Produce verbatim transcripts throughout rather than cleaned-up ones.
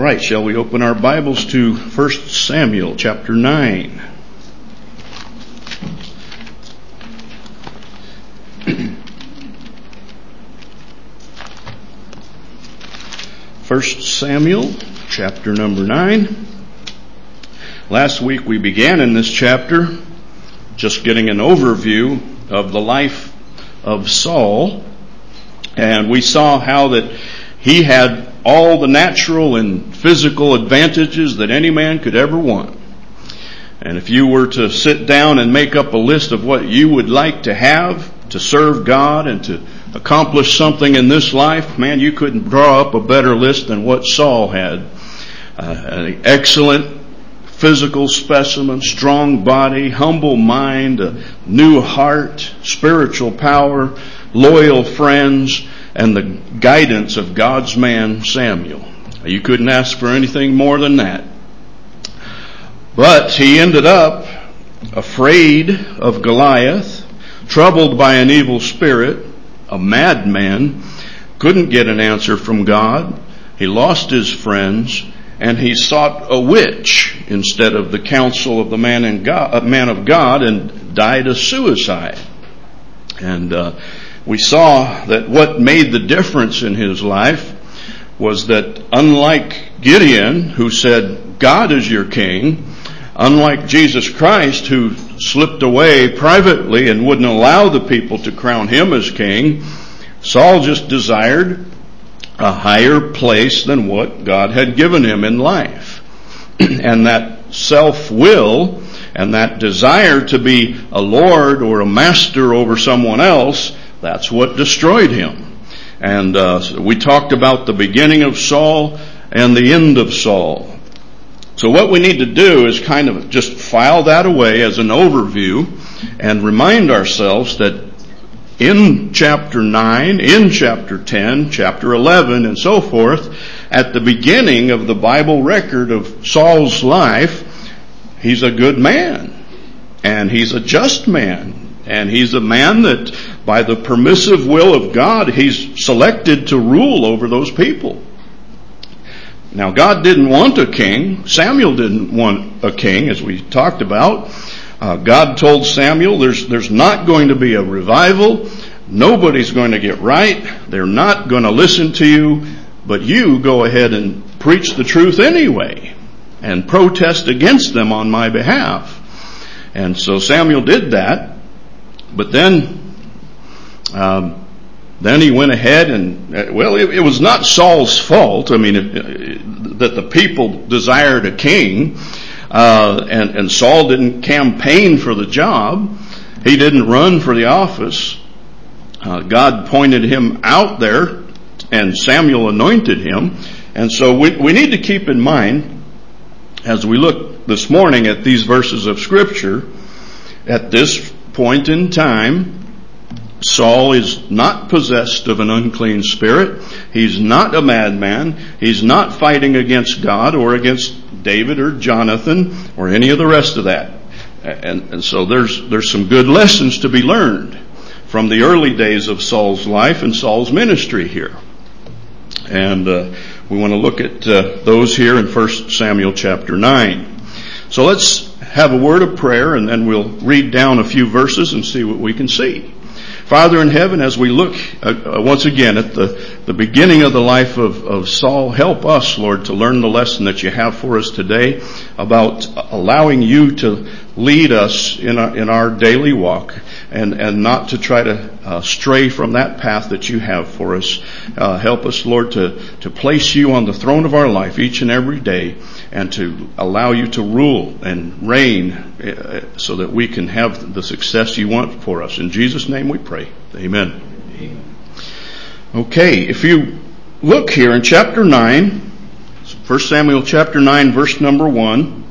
Right, shall we open our Bibles to First Samuel chapter nine? First Samuel chapter number nine. Last week we began in this chapter just getting an overview of the life of Saul, and we saw how that he had all the natural and physical advantages that any man could ever want. And if you were to sit down and make up a list of what you would like to have to serve God and to accomplish something in this life, man, you couldn't draw up a better list than what Saul had. Uh, an excellent physical specimen, strong body, humble mind, a new heart, spiritual power, loyal friends, and the guidance of God's man Samuel. You couldn't ask for anything more than that. But he ended up afraid of Goliath, troubled by an evil spirit, a madman, couldn't get an answer from God. He lost his friends, and he sought a witch instead of the counsel of the man, in God, man of God, and died a suicide. And uh, we saw that what made the difference in his life was that unlike Gideon, who said, God is your king, unlike Jesus Christ, who slipped away privately and wouldn't allow the people to crown him as king, Saul just desired a higher place than what God had given him in life. And that self-will and that desire to be a lord or a master over someone else, that's what destroyed him. And uh, so we talked about the beginning of Saul and the end of Saul. So what we need to do is kind of just file that away as an overview and remind ourselves that in chapter nine, in chapter ten, chapter eleven, and so forth, at the beginning of the Bible record of Saul's life, he's a good man, and he's a just man. And he's a man that, by the permissive will of God, he's selected to rule over those people. Now, God didn't want a king. Samuel didn't want a king, as we talked about. Uh, God told Samuel, there's, there's not going to be a revival. Nobody's going to get right. They're not going to listen to you. But you go ahead and preach the truth anyway and protest against them on my behalf. And so Samuel did that. But then, um, then he went ahead and, well, it, it was not Saul's fault. I mean, it, it, that the people desired a king, uh, and, and Saul didn't campaign for the job. He didn't run for the office. Uh, God pointed him out there, and Samuel anointed him. And so we, we need to keep in mind, as we look this morning at these verses of Scripture, at this point in time, Saul is not possessed of an unclean spirit. He's not a madman. He's not fighting against God or against David or Jonathan or any of the rest of that. And, and so there's there's some good lessons to be learned from the early days of Saul's life and Saul's ministry here. And uh, we want to look at uh, those here in First Samuel chapter nine. So let's have a word of prayer, and then we'll read down a few verses and see what we can see. Father in heaven, as we look uh, once again at the, the beginning of the life of, of Saul, help us, Lord, to learn the lesson that you have for us today about allowing you to lead us in our, in our daily walk, and, and not to try to uh, stray from that path that you have for us. Uh, help us, Lord, to, to place you on the throne of our life each and every day, and to allow you to rule and reign uh, so that we can have the success you want for us. In Jesus' name we pray. Amen. Amen. Okay, if you look here in chapter nine, First Samuel chapter nine, verse number one,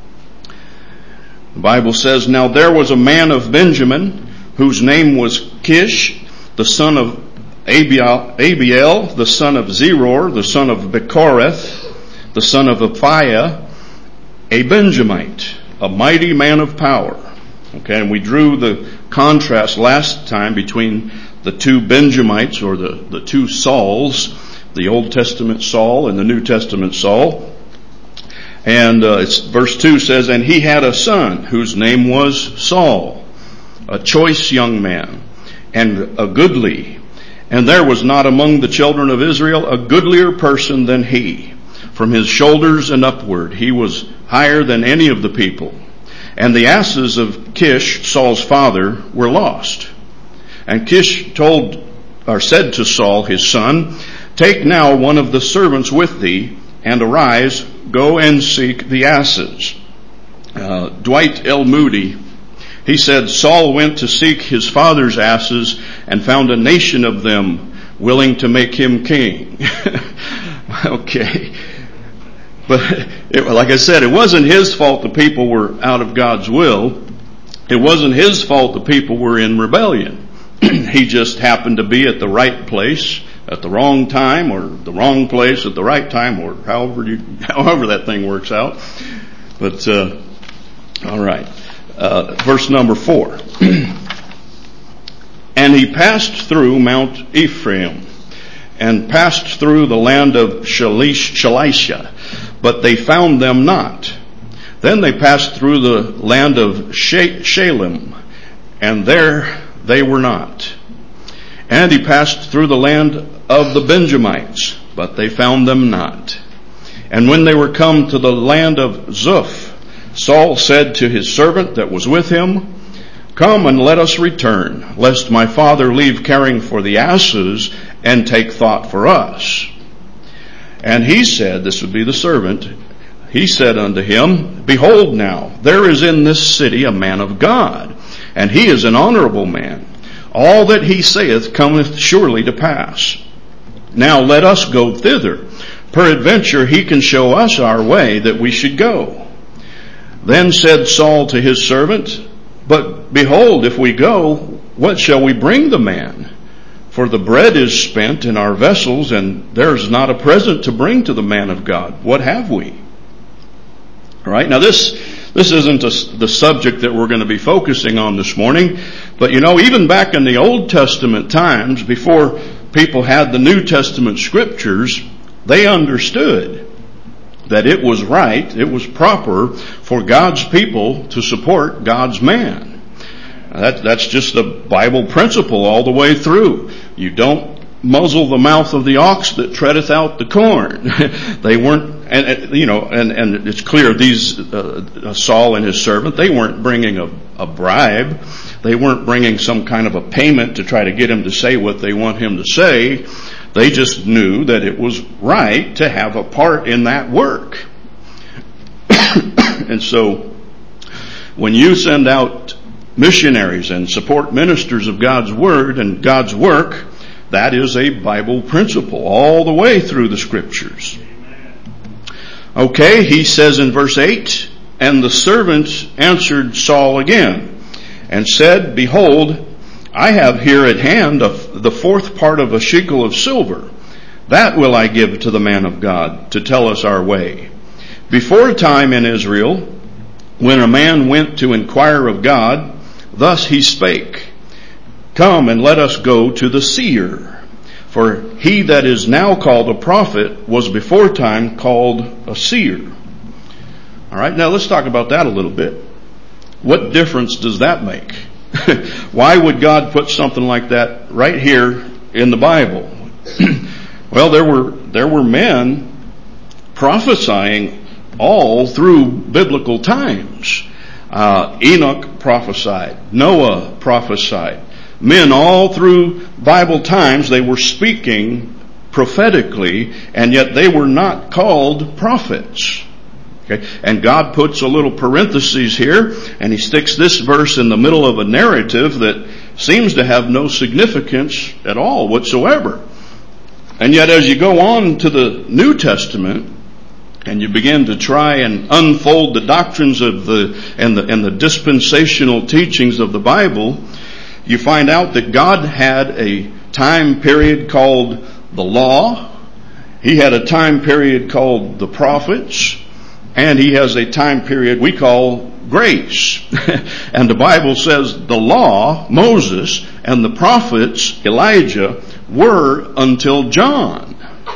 the Bible says, Now there was a man of Benjamin whose name was Kish, the son of Abiel, Abiel the son of Zeror, the son of Bechorath, the son of Aphiah, a Benjamite, a mighty man of power. Okay, and we drew the contrast last time between the two Benjamites, or the, the two Sauls, the Old Testament Saul and the New Testament Saul. And uh, it's, verse two says, and he had a son whose name was Saul, a choice young man, and a goodly. And there was not among the children of Israel a goodlier person than he. From his shoulders and upward, he was higher than any of the people. And the asses of Kish, Saul's father, were lost. And Kish told, or said to Saul, his son, take now one of the servants with thee, and arise, go and seek the asses. Uh, Dwight L. Moody, he said, Saul went to seek his father's asses and found a nation of them willing to make him king. Okay. But it, like I said, it wasn't his fault the people were out of God's will. It wasn't his fault the people were in rebellion. He just happened to be at the right place at the wrong time, or the wrong place at the right time, or however you, however that thing works out. But, uh, all right. Uh, verse number four. And he passed through Mount Ephraim, and passed through the land of Shalish, Shalisha, but they found them not. Then they passed through the land of Shalem, and there they were not. And he passed through the land of the Benjamites, but they found them not. And when they were come to the land of Zuph, Saul said to his servant that was with him, come and let us return, lest my father leave caring for the asses and take thought for us. And he said, this would be the servant, he said unto him, behold now, there is in this city a man of God, and he is an honorable man. All that he saith cometh surely to pass. Now let us go thither. Peradventure he can show us our way that we should go. Then said Saul to his servant, but behold, if we go, what shall we bring the man? For the bread is spent in our vessels, and there is not a present to bring to the man of God. What have we? All right. Now this, this isn't a, the subject that we're going to be focusing on this morning. But you know, even back in the Old Testament times, before people had the New Testament scriptures, they understood that it was right, it was proper for God's people to support God's man. That, that's just the Bible principle all the way through. You don't muzzle the mouth of the ox that treadeth out the corn. They weren't, and, and you know, and, and it's clear these, uh, Saul and his servant, they weren't bringing a, a bribe. They weren't bringing some kind of a payment to try to get him to say what they want him to say. They just knew that it was right to have a part in that work. And so, when you send out missionaries and support ministers of God's Word and God's work, that is a Bible principle all the way through the Scriptures. Okay, he says in verse eight, and the servant answered Saul again, and said, behold, I have here at hand a, the fourth part of a shekel of silver. That will I give to the man of God to tell us our way. Before a time in Israel, when a man went to inquire of God, thus he spake, come and let us go to the seer. For he that is now called a prophet was before time called a seer. All right, now let's talk about that a little bit. What difference does that make? Why would God put something like that right here in the Bible? Well, there were there were men prophesying all through biblical times. Uh, Enoch prophesied. Noah prophesied. Men all through Bible times, they were speaking prophetically, and yet they were not called prophets. Okay? And God puts a little parenthesis here, and he sticks this verse in the middle of a narrative that seems to have no significance at all whatsoever. And yet as you go on to the New Testament, and you begin to try and unfold the doctrines of the and the and the dispensational teachings of the Bible, you find out that God had a time period called the law. He had a time period called the prophets. And he has a time period we call grace. And the Bible says the law, Moses, and the prophets, Elijah, were until John.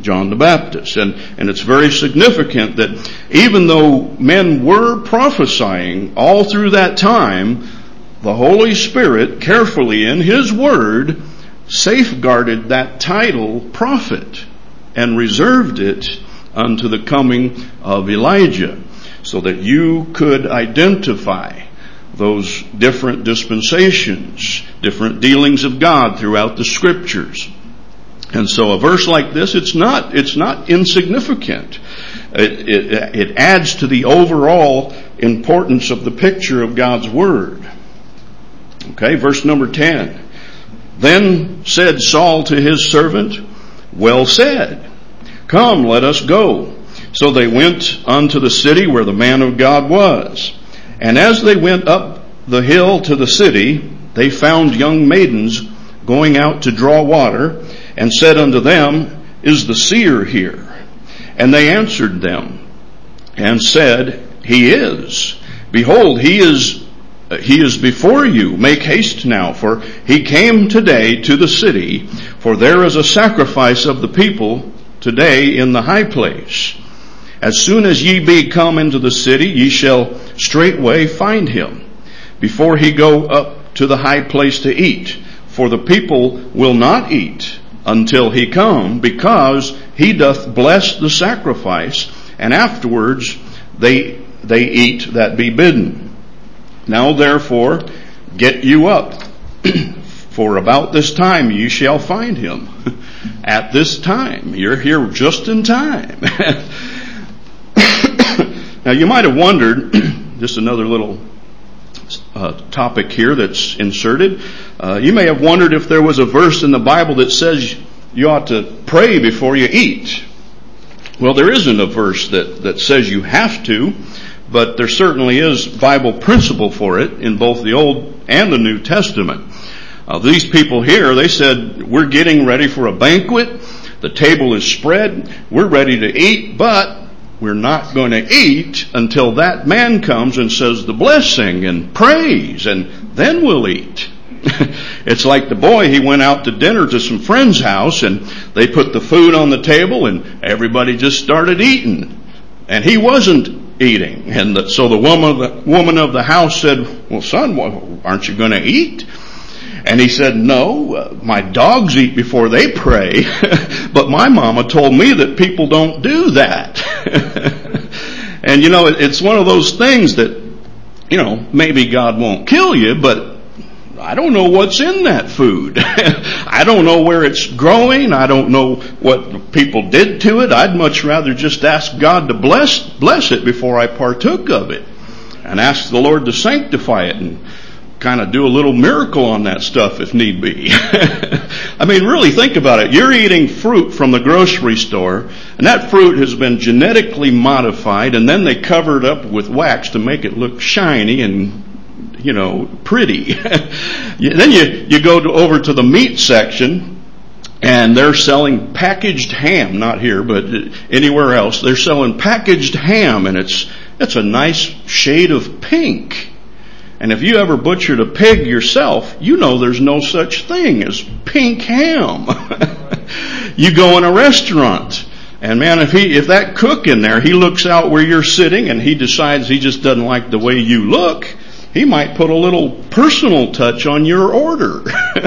John the Baptist. And, and it's very significant that even though men were prophesying all through that time, the Holy Spirit carefully in His Word safeguarded that title prophet and reserved it unto the coming of Elijah, so that you could identify those different dispensations, different dealings of God throughout the Scriptures. And so a verse like this, it's not, it's not insignificant. It, it, it adds to the overall importance of the picture of God's Word. Okay, verse number ten. Then said Saul to his servant, well said. Come, let us go. So they went unto the city where the man of God was. And as they went up the hill to the city, they found young maidens going out to draw water, and said unto them, is the seer here? And they answered them, and said, he is. Behold, he is he is before you. Make haste now, for he came today to the city, for there is a sacrifice of the people today in the high place. As soon as ye be come into the city, ye shall straightway find him, before he go up to the high place to eat. For the people will not eat until he come, because he doth bless the sacrifice, and afterwards they they eat that be bidden. Now therefore get you up, for about this time ye shall find him. At this time, you're here just in time. Now you might have wondered, just another little uh, topic here that's inserted. Uh, you may have wondered if there was a verse in the Bible that says you ought to pray before you eat. Well, there isn't a verse that, that says you have to, but there certainly is Bible principle for it in both the Old and the New Testament. Uh, these people here, they said, we're getting ready for a banquet. The table is spread. We're ready to eat, but we're not going to eat until that man comes and says the blessing and prays, and then we'll eat. It's like the boy, he went out to dinner to some friend's house, and they put the food on the table, and everybody just started eating. And he wasn't eating. And the, so the woman, the woman of the house said, well, son, aren't you going to eat? And he said, no, uh, my dogs eat before they pray, but my mama told me that people don't do that. And you know, it, it's one of those things that, you know, maybe God won't kill you, but I don't know what's in that food. I don't know where it's growing. I don't know what people did to it. I'd much rather just ask God to bless, bless it before I partook of it, and ask the Lord to sanctify it and kind of do a little miracle on that stuff if need be. I mean, really think about it. You're eating fruit from the grocery store, and that fruit has been genetically modified, and then they cover it up with wax to make it look shiny and, you know, pretty. Then you, you go to, over to the meat section, and they're selling packaged ham, not here, but anywhere else. They're selling packaged ham, and it's, it's a nice shade of pink. And if you ever butchered a pig yourself, you know there's no such thing as pink ham. You go in a restaurant, and man, if he, if that cook in there, he looks out where you're sitting and he decides he just doesn't like the way you look, he might put a little personal touch on your order.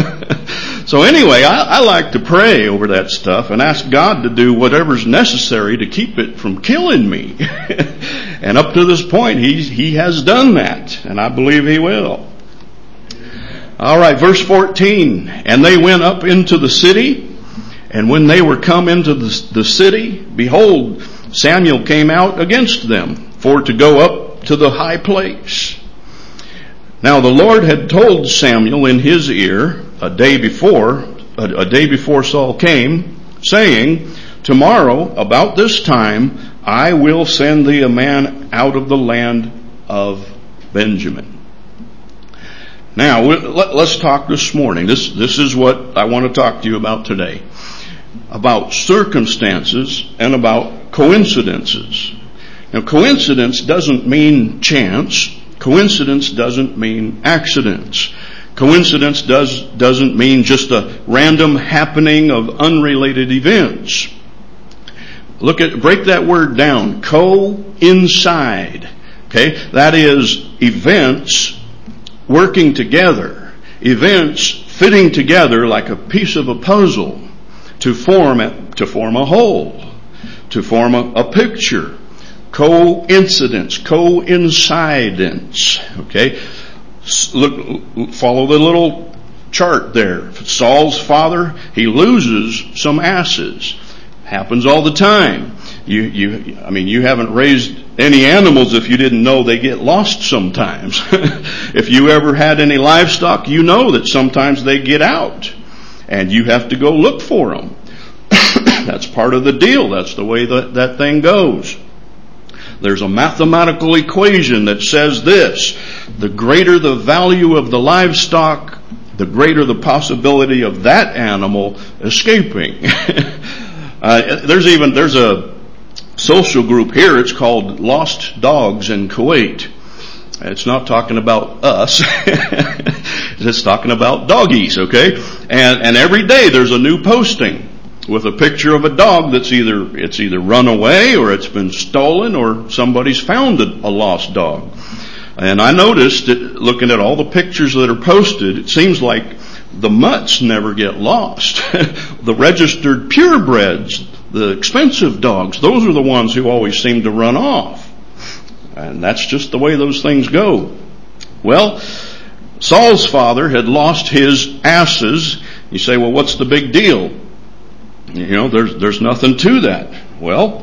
So anyway, I, I like to pray over that stuff and ask God to do whatever's necessary to keep it from killing me. And up to this point, he, he has done that, and I believe he will. All right, verse fourteen. And they went up into the city, and when they were come into the, the city, behold, Samuel came out against them, for to go up to the high place. Now the Lord had told Samuel in his ear a day before, a, a day before Saul came, saying, tomorrow about this time I will send thee a man out of the land of Benjamin. Now let's talk this morning. This this is what I want to talk to you about today, about circumstances and about coincidences. Now, coincidence doesn't mean chance. Coincidence doesn't mean accidents. Coincidence does, doesn't mean just a random happening of unrelated events. Look at, break that word down. Coincide. Okay? That is events working together. Events fitting together like a piece of a puzzle to form a, to form a whole, to form a, a picture. Coincidence, coincidence. Okay? Look, follow the little chart there. Saul's father, he loses some asses. Happens all the time. You, you, I mean, you haven't raised any animals if you didn't know they get lost sometimes. If you ever had any livestock, you know that sometimes they get out and you have to go look for them. That's part of the deal. That's the way that, that thing goes. There's a mathematical equation that says this: the greater the value of the livestock, the greater the possibility of that animal escaping. uh, there's even, there's a social group here. It's called Lost Dogs in Kuwait. It's not talking about us. It's talking about doggies, okay? And, and every day there's a new posting with a picture of a dog that's either, it's either run away or it's been stolen or somebody's found a, a lost dog. And I noticed that looking at all the pictures that are posted, it seems like the mutts never get lost. The registered purebreds, the expensive dogs, those are the ones who always seem to run off. And that's just the way those things go. Well, Saul's father had lost his asses. You say, well, what's the big deal? You know, there's, there's nothing to that. Well,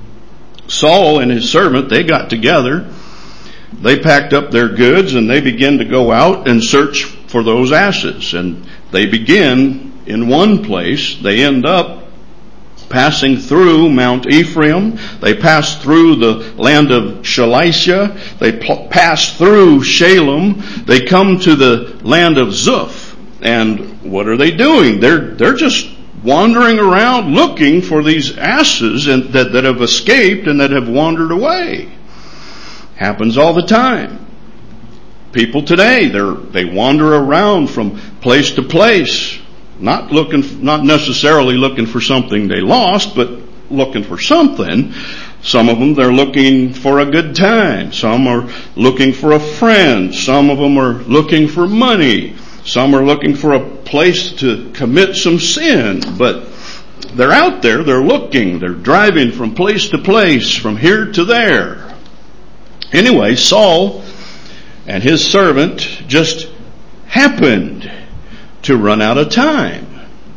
Saul and his servant, they got together. They packed up their goods and they began to go out and search for those asses. And they begin in one place. They end up passing through Mount Ephraim. They pass through the land of Shalisha. They p- pass through Shalem. They come to the land of Zuph. And what are they doing? They're, they're just wandering around looking for these asses and, that, that have escaped and that have wandered away. Happens all the time. People today, they're, they wander around from place to place, not looking, not necessarily looking for something they lost, but looking for something. Some of them, they're looking for a good time. Some are looking for a friend. Some of them are looking for money. Some are looking for a place to commit some sin, but they're out there, they're looking, they're driving from place to place, from here to there. Anyway, Saul and his servant just happened to run out of time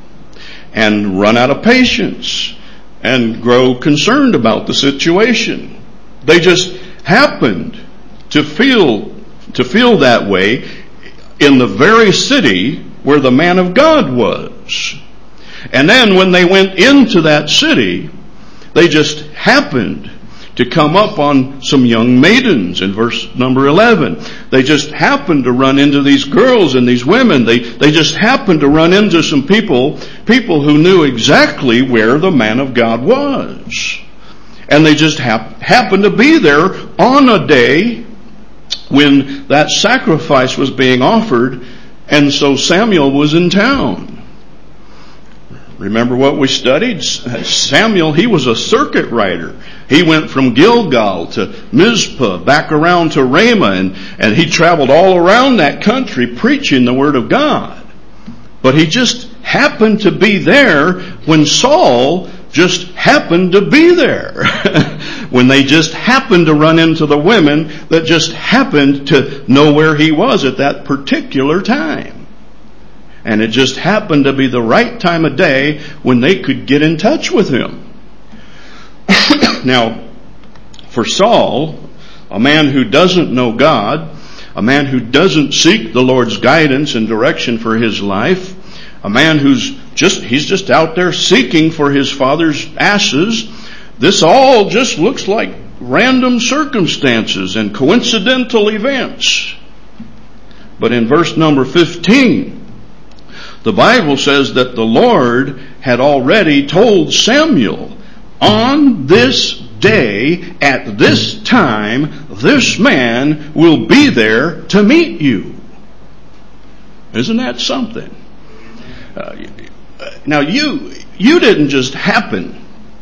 and run out of patience and grow concerned about the situation. They just happened to feel, to feel that way in the very city where the man of God was. And then when they went into that city, they just happened to come up on some young maidens in verse number eleven. They just happened to run into these girls and these women. They, they just happened to run into some people, people who knew exactly where the man of God was. And they just hap- happened to be there on a day when that sacrifice was being offered, and so Samuel was in town. Remember what we studied? Samuel, he was a circuit rider. He went from Gilgal to Mizpah, back around to Ramah, and, and he traveled all around that country preaching the Word of God. But he just happened to be there when Saul just happened to be there. When they just happened to run into the women that just happened to know where he was at that particular time. And it just happened to be the right time of day when they could get in touch with him. Now, for Saul, a man who doesn't know God, a man who doesn't seek the Lord's guidance and direction for his life, a man who's just, he's just out there seeking for his father's asses, this all just looks like random circumstances and coincidental events. But in verse number fifteen, the Bible says that the Lord had already told Samuel, on this day, at this time, this man will be there to meet you. Isn't that something? Uh, now you, you didn't just happen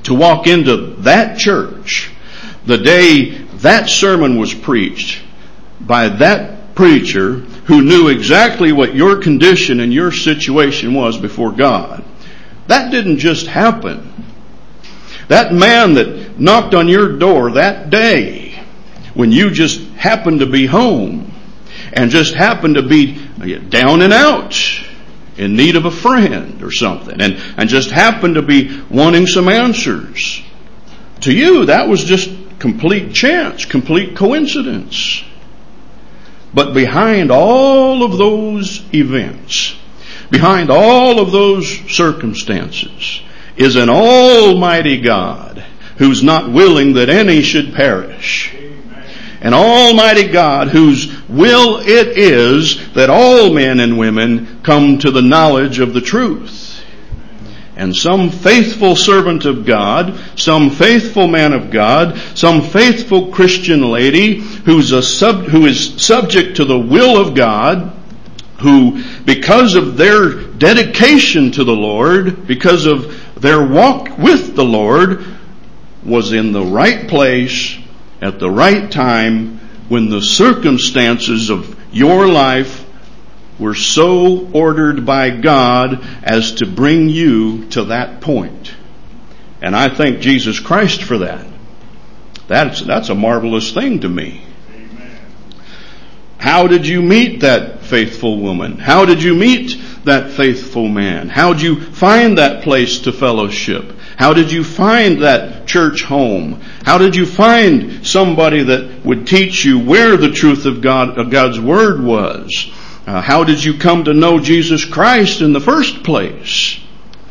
to walk into that church the day that sermon was preached by that preacher who knew exactly what your condition and your situation was before God. That didn't just happen. That man that knocked on your door that day when you just happened to be home and just happened to be down and out in need of a friend or something and, and just happened to be wanting some answers. To you, that was just complete chance, complete coincidence. But behind all of those events, behind all of those circumstances, is an almighty God who's not willing that any should perish. An almighty God whose will it is that all men and women come to the knowledge of the truth. And some faithful servant of God, some faithful man of God, some faithful Christian lady who's a sub, who is subject to the will of God, who, because of their dedication to the Lord, because of their walk with the Lord, was in the right place at the right time when the circumstances of your life were so ordered by God as to bring you to that point. And I thank Jesus Christ for that. That's, that's a marvelous thing to me. Amen. How did you meet that faithful woman? How did you meet that faithful man? How did you find that place to fellowship? How did you find that church home? How did you find somebody that would teach you where the truth of God, of God's Word was? Uh, how did you come to know Jesus Christ in the first place?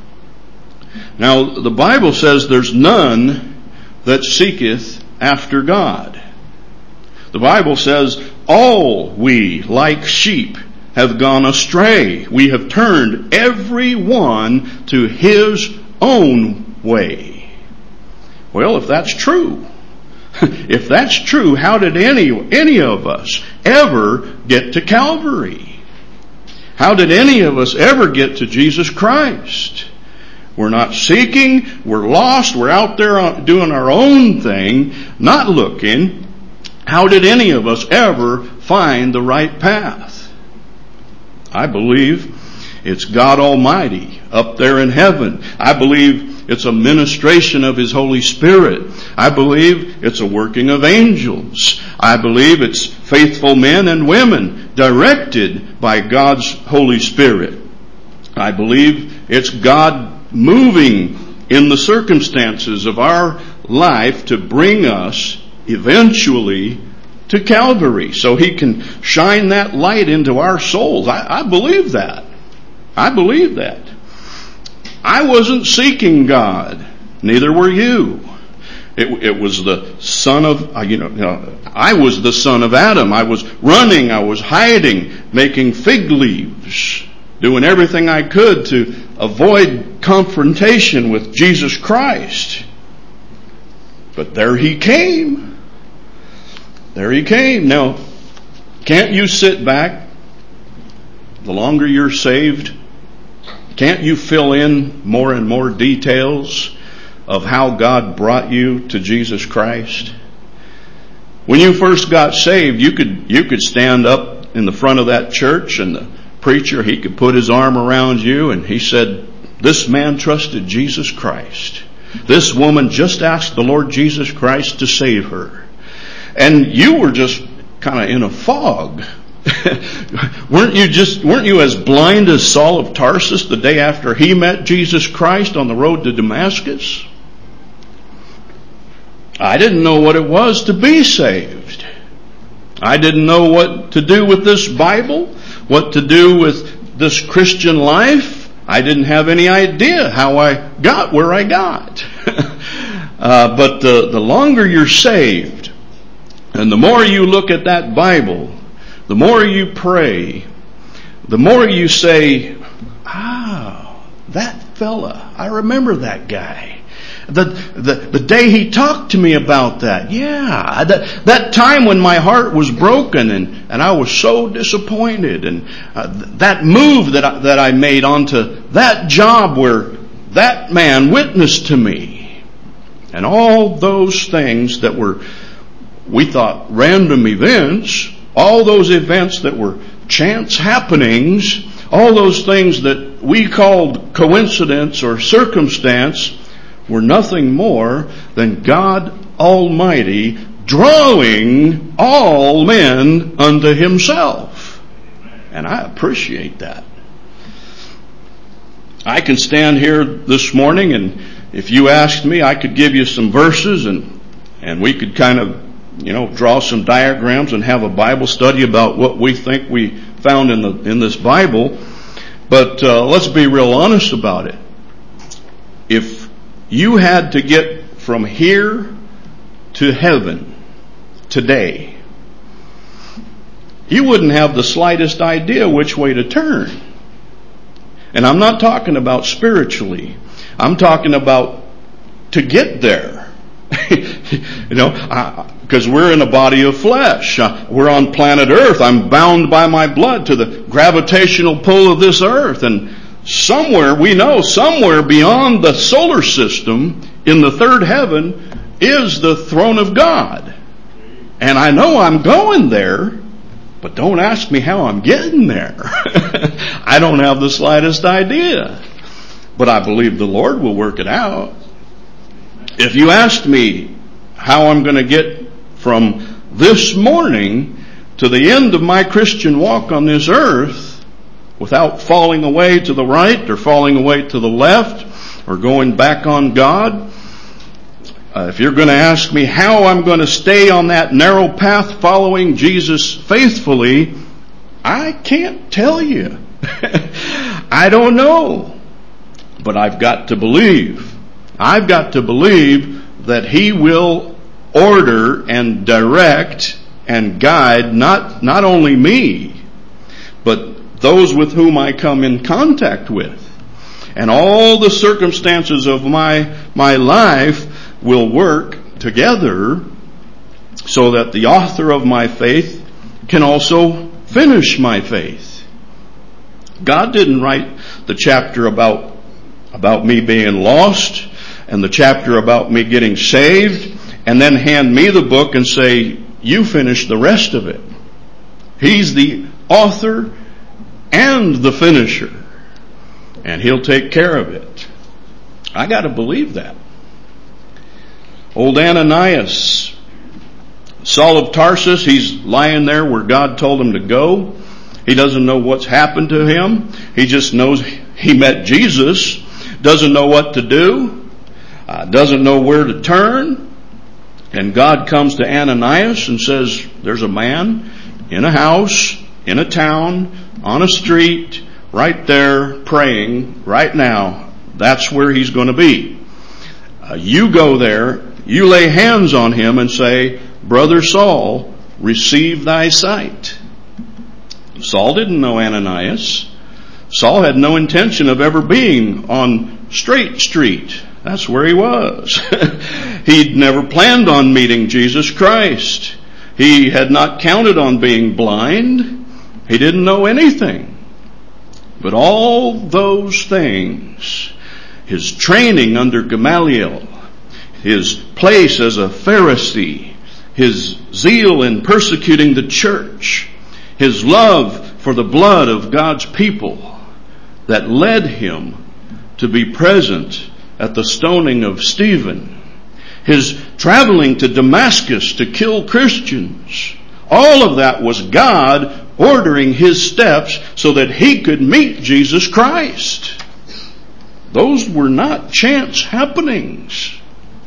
Now, the Bible says there's none that seeketh after God. The Bible says all we, like sheep, have gone astray. We have turned every one to his own way. Well, if that's true, if that's true, how did any, any of us ever get to Calvary? How did any of us ever get to Jesus Christ? We're not seeking, we're lost, we're out there doing our own thing, not looking. How did any of us ever find the right path? I believe it's God Almighty up there in heaven. I believe it's a ministration of His Holy Spirit. I believe it's a working of angels. I believe it's faithful men and women directed by God's Holy Spirit. I believe it's God moving in the circumstances of our life to bring us eventually to Calvary so He can shine that light into our souls. I, I believe that. I believe that. I wasn't seeking God. Neither were you. It, it was the son of, you know, you know, I was the son of Adam. I was running, I was hiding, making fig leaves, doing everything I could to avoid confrontation with Jesus Christ. But there He came. There He came. Now, can't you sit back the longer you're saved? Can't you fill in more and more details of how God brought you to Jesus Christ? When you first got saved, you could you could stand up in the front of that church and the preacher, he could put his arm around you and he said, "This man trusted Jesus Christ. This woman just asked the Lord Jesus Christ to save her." And you were just kind of in a fog. weren't you just weren't you as blind as Saul of Tarsus the day after he met Jesus Christ on the road to Damascus? I didn't know what it was to be saved. I didn't know what to do with this Bible, what to do with this Christian life. I didn't have any idea how I got where I got. uh, but the, the longer you're saved, and the more you look at that Bible, the more you pray, the more you say, "Ah, that fella, I remember that guy. The, the, the day he talked to me about that. Yeah, that, that time when my heart was broken and, and I was so disappointed. And uh, that move that I, that I made onto that job where that man witnessed to me. And all those things that were, we thought, random events, all those events that were chance happenings, all those things that we called coincidence or circumstance, were nothing more than God Almighty drawing all men unto Himself. And I appreciate that. I can stand here this morning, and if you asked me, I could give you some verses, and and we could kind of, you know, draw some diagrams and have a Bible study about what we think we found in the in this Bible. But uh, let's be real honest about it. If you had to get from here to heaven today, you wouldn't have the slightest idea which way to turn. And I'm not talking about spiritually. I'm talking about to get there. You know, because we're in a body of flesh. Uh, we're on planet Earth. I'm bound by my blood to the gravitational pull of this earth. And somewhere, we know, somewhere beyond the solar system, in the third heaven, is the throne of God. And I know I'm going there, but don't ask me how I'm getting there. I don't have the slightest idea. But I believe the Lord will work it out. If you asked me how I'm going to get from this morning to the end of my Christian walk on this earth without falling away to the right or falling away to the left or going back on God, uh, if you're going to ask me how I'm going to stay on that narrow path following Jesus faithfully, I can't tell you. I don't know. But I've got to believe. I've got to believe that He will order and direct and guide not, not only me, but those with whom I come in contact with. And all the circumstances of my, my life will work together so that the author of my faith can also finish my faith. God didn't write the chapter about about me being lost and the chapter about me getting saved and then hand me the book and say, you finish the rest of it. He's the author and the finisher, and He'll take care of it. I got to believe that. Old Ananias, Saul of Tarsus, he's lying there where God told him to go. He doesn't know what's happened to him. He just knows he met Jesus. Doesn't know what to do, uh, doesn't know where to turn. And God comes to Ananias and says, there's a man in a house, in a town, on a street, right there praying right now. That's where he's going to be. Uh, you go there, you lay hands on him and say, Brother Saul, receive thy sight. Saul didn't know Ananias. Saul had no intention of ever being on Straight Street. That's where he was. He'd never planned on meeting Jesus Christ. He had not counted on being blind. He didn't know anything. But all those things, his training under Gamaliel, his place as a Pharisee, his zeal in persecuting the church, his love for the blood of God's people, that led him to be present at the stoning of Stephen, his traveling to Damascus to kill Christians, all of that was God ordering his steps so that he could meet Jesus Christ. Those were not chance happenings.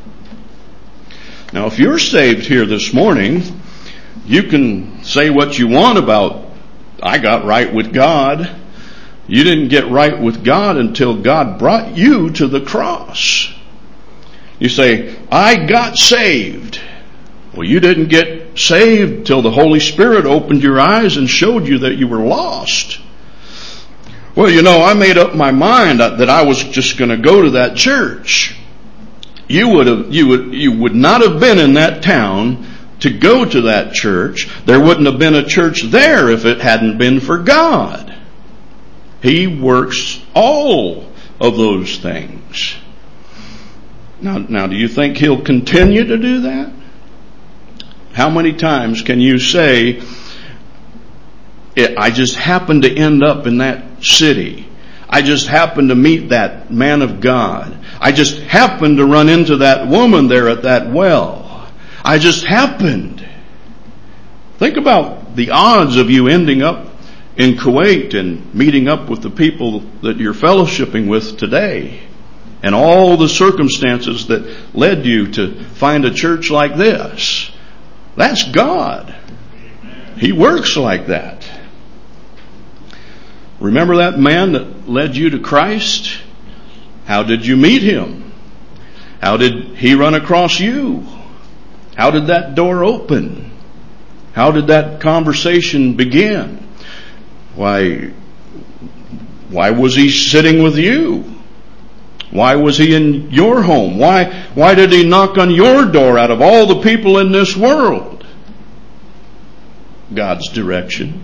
Now, if you're saved here this morning, you can say what you want about, I got right with God. You didn't get right with God until God brought you to the cross. You say, I got saved. Well, you didn't get saved till the Holy Spirit opened your eyes and showed you that you were lost. Well, you know, I made up my mind that I was just going to go to that church. You would have, you would, you would not have been in that town to go to that church. There wouldn't have been a church there if it hadn't been for God. He works all of those things. Now, now, do you think he'll continue to do that? How many times can you say, I just happened to end up in that city. I just happened to meet that man of God. I just happened to run into that woman there at that well. I just happened. Think about the odds of you ending up in Kuwait and meeting up with the people that you're fellowshipping with today, and all the circumstances that led you to find a church like this. That's God. He works like that. Remember that man that led you to Christ? How did you meet him? How did he run across you? How did that door open? How did that conversation begin? Why, why was he sitting with you? Why was he in your home? Why, why did he knock on your door out of all the people in this world? God's direction.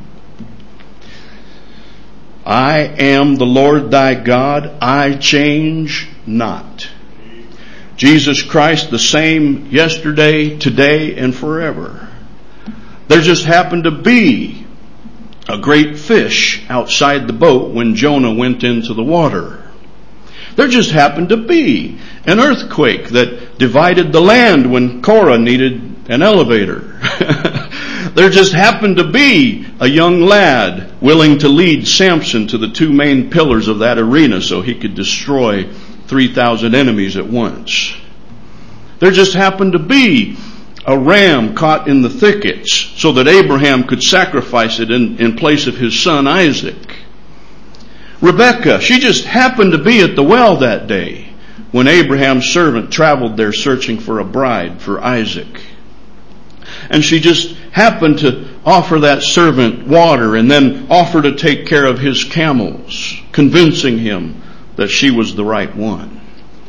I am the Lord thy God, I change not. Jesus Christ the same yesterday, today, and forever. There just happened to be a great fish outside the boat when Jonah went into the water. There just happened to be an earthquake that divided the land when Korah needed an elevator. There just happened to be a young lad willing to lead Samson to the two main pillars of that arena so he could destroy three thousand enemies at once. There just happened to be a ram caught in the thickets so that Abraham could sacrifice it in, in place of his son Isaac. Rebekah, she just happened to be at the well that day when Abraham's servant traveled there searching for a bride for Isaac. And she just happened to offer that servant water and then offer to take care of his camels, convincing him that she was the right one.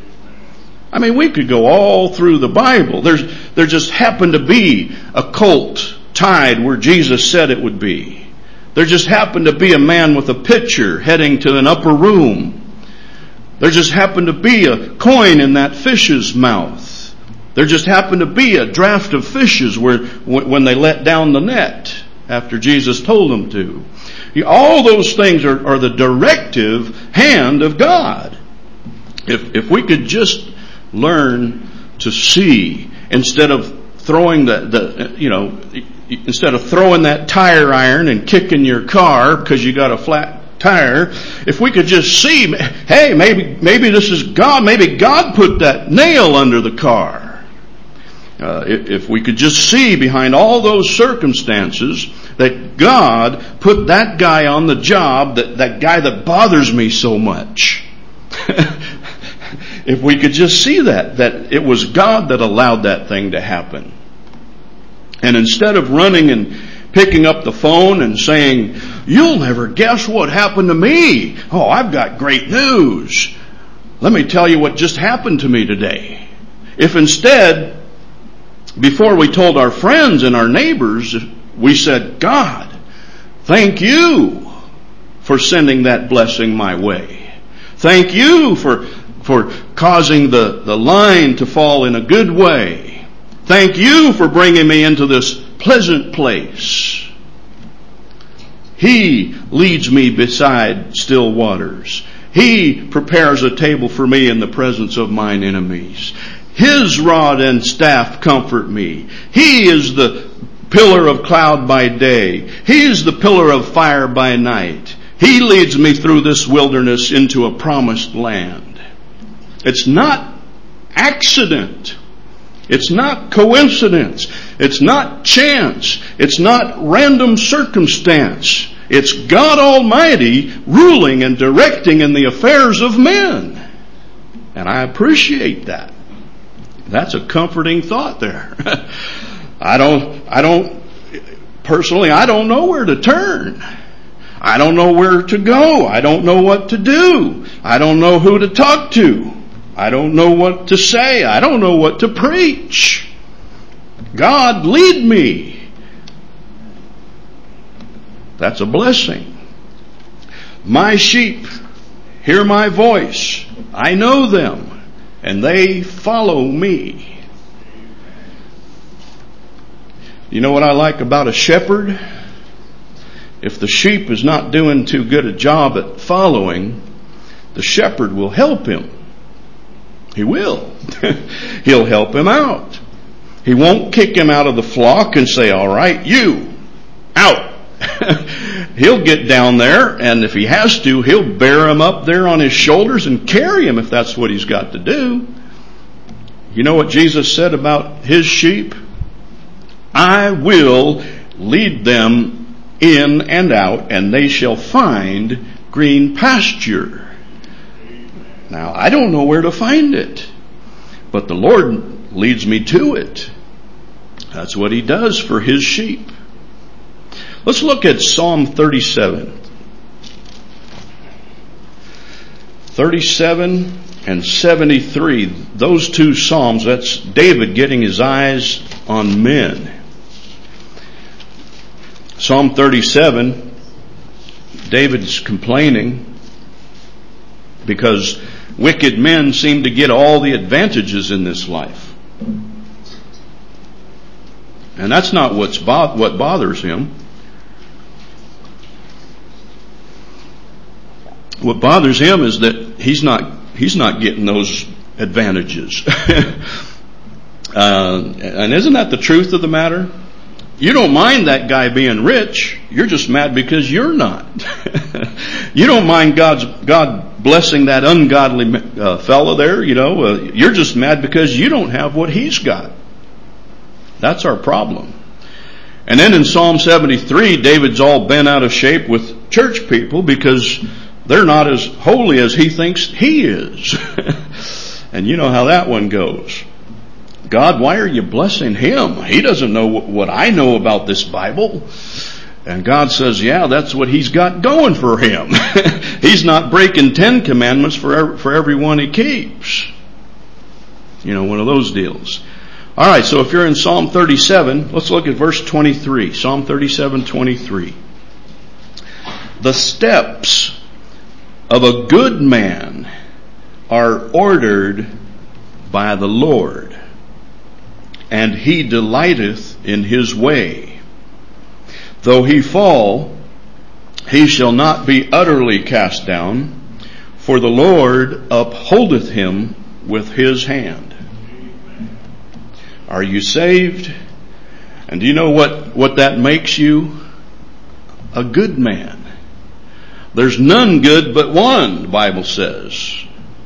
I mean, we could go all through the Bible. There's, there just happened to be a colt tied where Jesus said it would be. There just happened to be a man with a pitcher heading to an upper room. There just happened to be a coin in that fish's mouth. There just happened to be a draft of fishes where, when they let down the net after Jesus told them to. All those things are, are the directive hand of God. If, if we could just learn to see instead of throwing the, the, you know, instead of throwing that tire iron and kicking your car because you got a flat tire, if we could just see, hey, maybe, maybe this is God, maybe God put that nail under the car. Uh, if, if we could just see behind all those circumstances that God put that guy on the job, that, that guy that bothers me so much. If we could just see that, that it was God that allowed that thing to happen. And instead of running and picking up the phone and saying, you'll never guess what happened to me. Oh, I've got great news. Let me tell you what just happened to me today. If instead, before we told our friends and our neighbors, we said, God, thank you for sending that blessing my way. Thank you for, for causing the, the line to fall in a good way. Thank you for bringing me into this pleasant place. He leads me beside still waters. He prepares a table for me in the presence of mine enemies. His rod and staff comfort me. He is the pillar of cloud by day. He is the pillar of fire by night. He leads me through this wilderness into a promised land. It's not accident. It's not coincidence. It's not chance. It's not random circumstance. It's God Almighty ruling and directing in the affairs of men. And I appreciate that. That's a comforting thought there. I don't, I don't, personally, I don't know where to turn. I don't know where to go. I don't know what to do. I don't know who to talk to. I don't know what to say. I don't know what to preach. God, lead me. That's a blessing. My sheep hear my voice. I know them, and they follow me. You know what I like about a shepherd? If the sheep is not doing too good a job at following, the shepherd will help him. He will. He'll help him out. He won't kick him out of the flock and say, all right, you, out. He'll get down there, and if he has to, he'll bear him up there on his shoulders and carry him if that's what he's got to do. You know what Jesus said about his sheep? I will lead them in and out, and they shall find green pasture. Now, I don't know where to find it, but the Lord leads me to it. That's what he does for his sheep. Let's look at Psalm thirty-seven. thirty-seven and seventy-three. Those two psalms, that's David getting his eyes on men. Psalm thirty-seven, David's complaining because wicked men seem to get all the advantages in this life. And that's not what's bo- what bothers him. What bothers him is that he's not he's not getting those advantages. uh, and isn't that the truth of the matter? You don't mind that guy being rich. You're just mad because you're not. You don't mind God's God blessing that ungodly uh, fellow there. You know, uh, you're just mad because you don't have what he's got. That's our problem. And then in Psalm seventy-three, David's all bent out of shape with church people because they're not as holy as he thinks he is. And you know how that one goes. God, why are you blessing him? He doesn't know what I know about this Bible. And God says, yeah, that's what he's got going for him. He's not breaking ten commandments for every, for every one he keeps. You know, one of those deals. All right, so if you're in Psalm thirty-seven, let's look at verse twenty-three. Psalm thirty-seven, twenty-three. The steps of a good man are ordered by the Lord, and he delighteth in his way. Though he fall, he shall not be utterly cast down, for the Lord upholdeth him with his hand. Are you saved? And do you know what, what that makes you? A good man. There's none good but one, the Bible says.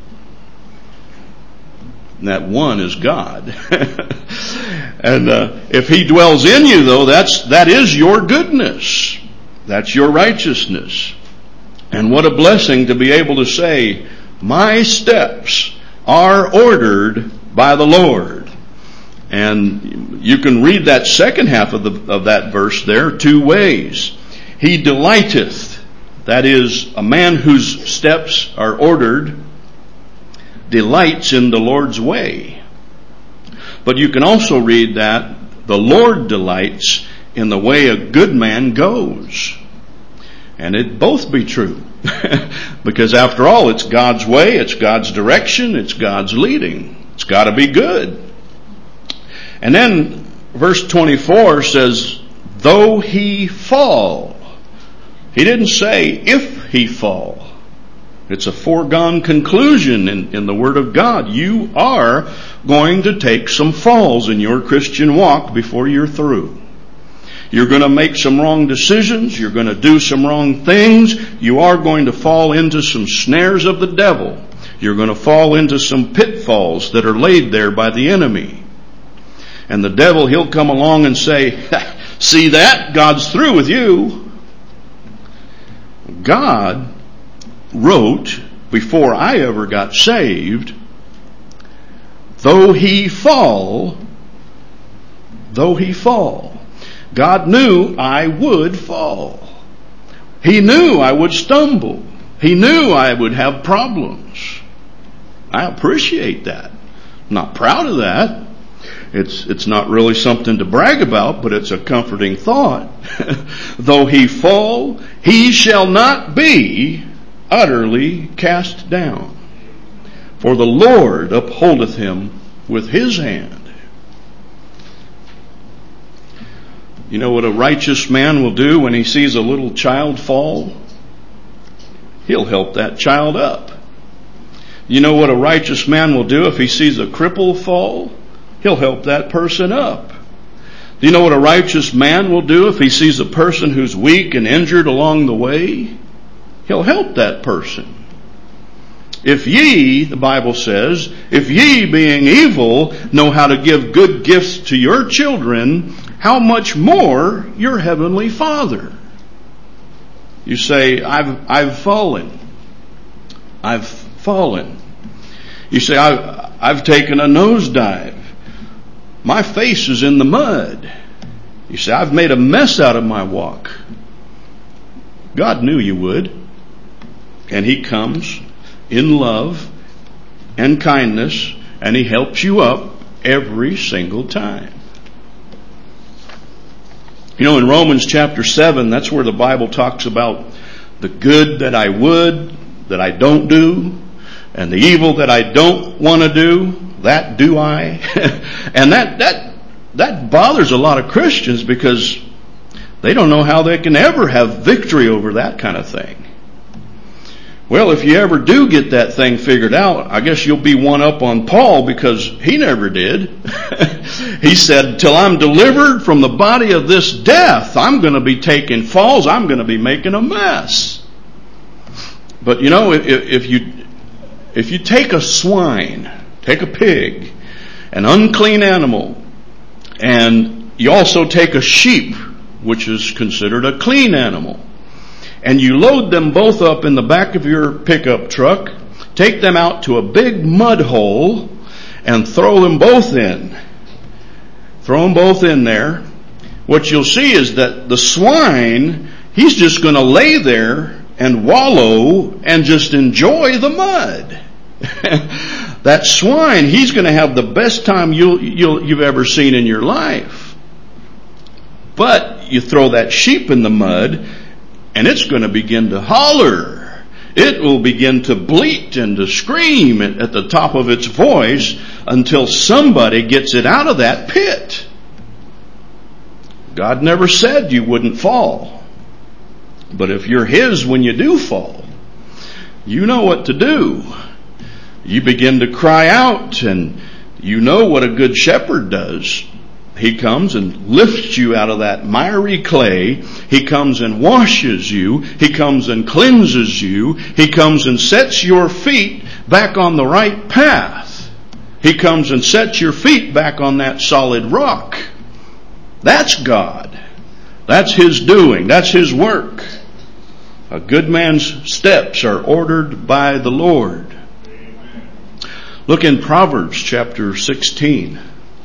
And that one is God. And uh, if he dwells in you, though, that's that is your goodness. That's your righteousness. And what a blessing to be able to say, my steps are ordered by the Lord. And you can read that second half of the of that verse there two ways. He delighteth, that is, a man whose steps are ordered delights in the Lord's way. But you can also read that the Lord delights in the way a good man goes. And it both be true. Because after all, it's God's way, it's God's direction, it's God's leading. It's got to be good. And then verse twenty-four says, though he fall. He didn't say if he fall. It's a foregone conclusion in, in the Word of God. You are going to take some falls in your Christian walk before you're through. You're going to make some wrong decisions. You're going to do some wrong things. You are going to fall into some snares of the devil. You're going to fall into some pitfalls that are laid there by the enemy. And the devil, he'll come along and say, see that? God's through with you. God wrote, before I ever got saved, though he fall, though he fall. God knew I would fall. He knew I would stumble. He knew I would have problems. I appreciate that. I'm not proud of that. It's, it's not really something to brag about, but it's a comforting thought. Though he fall, he shall not be utterly cast down. for the Lord upholdeth him with his hand. You know what a righteous man will do when he sees a little child fall? He'll help that child up. You know what a righteous man will do if he sees a cripple fall? He'll help that person up. Do you know what a righteous man will do if he sees a person who's weak and injured along the way? He'll help that person. If ye, the Bible says, if ye being evil know how to give good gifts to your children, how much more your heavenly Father? You say, I've, I've fallen. I've fallen. You say, I've, I've taken a nosedive. My face is in the mud. You say, I've made a mess out of my walk. God knew you would. And He comes in love and kindness, and He helps you up every single time. You know, in Romans chapter seven, that's where the Bible talks about the good that I would, that I don't do, and the evil that I don't want to do, that do I. And that, that, that bothers a lot of Christians because they don't know how they can ever have victory over that kind of thing. Well, if you ever do get that thing figured out, I guess you'll be one up on Paul because he never did. He said, till I'm delivered from the body of this death, I'm going to be taking falls. I'm going to be making a mess. But you know, if, if you, if you take a swine, take a pig, an unclean animal, and you also take a sheep, which is considered a clean animal, and you load them both up in the back of your pickup truck, take them out to a big mud hole, and throw them both in. Throw them both in there. What you'll see is that the swine, he's just going to lay there and wallow and just enjoy the mud. That swine, he's going to have the best time you'll, you'll, you've ever seen in your life. But you throw that sheep in the mud, and it's going to begin to holler. It will begin to bleat and to scream at the top of its voice until somebody gets it out of that pit. God never said you wouldn't fall. But if you're His when you do fall, you know what to do. You begin to cry out, and you know what a good shepherd does. He comes and lifts you out of that miry clay. He comes and washes you. He comes and cleanses you. He comes and sets your feet back on the right path. He comes and sets your feet back on that solid rock. That's God. That's His doing. That's His work. A good man's steps are ordered by the Lord. Look in Proverbs chapter sixteen.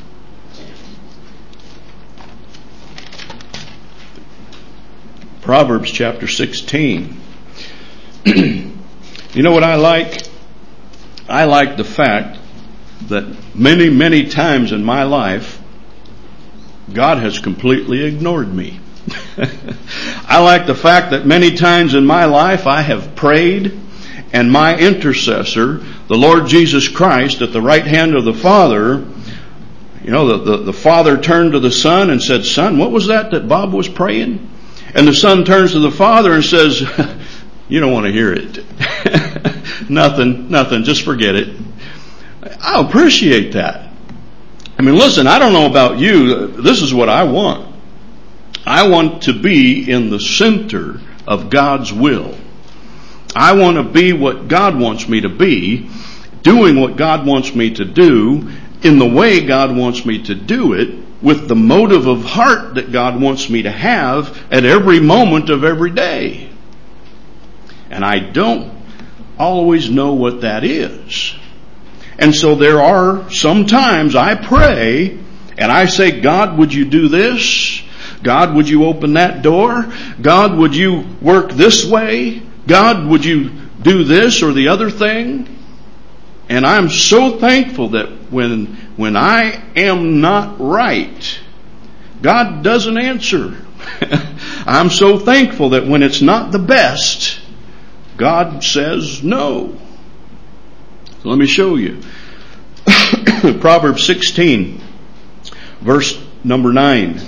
Proverbs chapter sixteen. You know what I like? I like the fact that many, many times in my life, God has completely ignored me. I like the fact that many times in my life I have prayed, and my intercessor, the Lord Jesus Christ, at the right hand of the Father, you know, the, the, the Father turned to the Son and said, Son, what was that that Bob was praying? And the Son turns to the Father and says, you don't want to hear it. nothing, nothing, just forget it. I appreciate that. I mean, listen, I don't know about you. This is what I want. I want to be in the center of God's will. I want to be what God wants me to be, doing what God wants me to do, in the way God wants me to do it, with the motive of heart that God wants me to have at every moment of every day. And I don't always know what that is. And so there are sometimes I pray and I say, God, would you do this? God, would you open that door? God, would you work this way? God, would you do this or the other thing? And I'm so thankful that when, when I am not right, God doesn't answer. I'm so thankful that when it's not the best, God says no. Let me show you. Proverbs sixteen, verse number nine.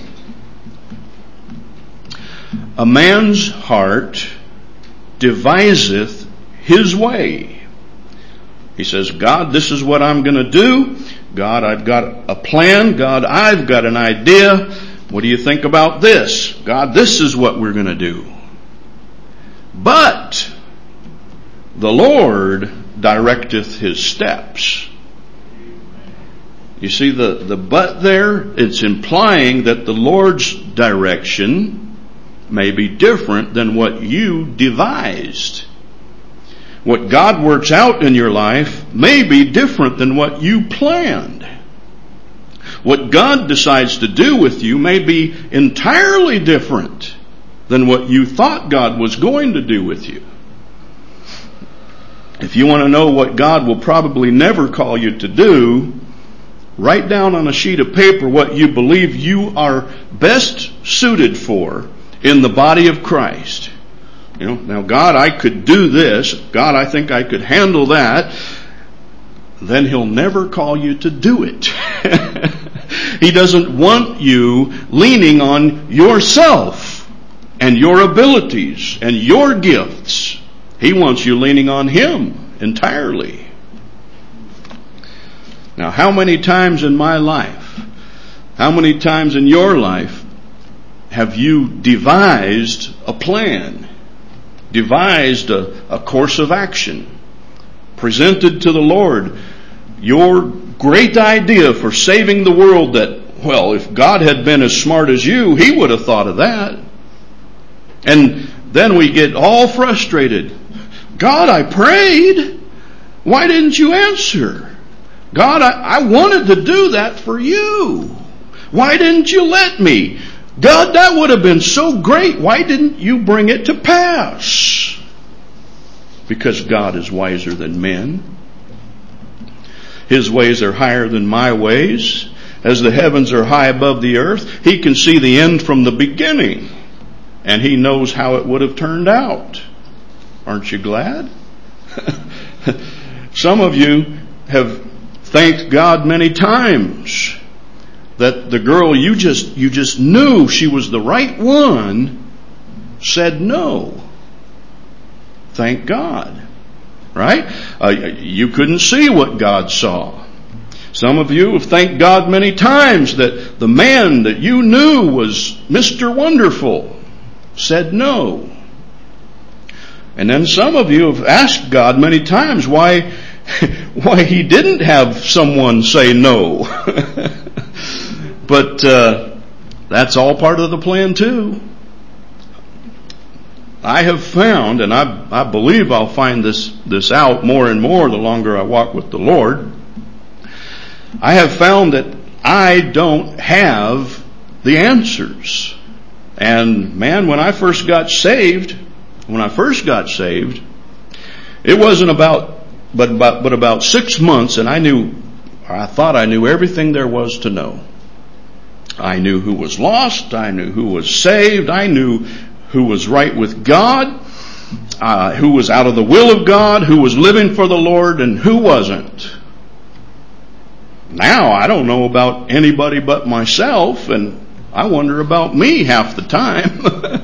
A man's heart deviseth his way. He says, God, this is what I'm going to do. God, I've got a plan. God, I've got an idea. What do you think about this? God, this is what we're going to do. But the Lord directeth his steps. You see the, the but there? It's implying that the Lord's direction may be different than what you devised. What God works out in your life may be different than what you planned. What God decides to do with you may be entirely different than what you thought God was going to do with you. If you want to know what God will probably never call you to do, write down on a sheet of paper what you believe you are best suited for in the body of Christ. You know, now God, I could do this. God, I think I could handle that. Then He'll never call you to do it. He doesn't want you leaning on yourself and your abilities and your gifts. He wants you leaning on Him entirely. Now, how many times in my life, how many times in your life have you devised a plan, devised a, a course of action, presented to the Lord your great idea for saving the world that, well, if God had been as smart as you, He would have thought of that. And then we get all frustrated. God, I prayed. Why didn't you answer? God, I, I wanted to do that for you. Why didn't you let me? God, that would have been so great. Why didn't you bring it to pass? Because God is wiser than men. His ways are higher than my ways. As the heavens are high above the earth, He can see the end from the beginning. And He knows how it would have turned out. Aren't you glad? Some of you have thanked God many times that the girl you just you just knew she was the right one said no. Thank God. Right? Uh, you couldn't see what God saw. Some of you have thanked God many times that the man that you knew was Mister Wonderful said no. And then some of you have asked God many times why, why He didn't have someone say no. But uh, that's all part of the plan too. I have found, and I, I believe I'll find this, this out more and more the longer I walk with the Lord. I have found that I don't have the answers. And man, when I first got saved, when I first got saved, it wasn't about, but about, but about six months, and I knew, or I thought I knew everything there was to know. I knew who was lost. I knew who was saved. I knew who was right with God, uh, who was out of the will of God, who was living for the Lord, and who wasn't. Now I don't know about anybody but myself, and I wonder about me half the time.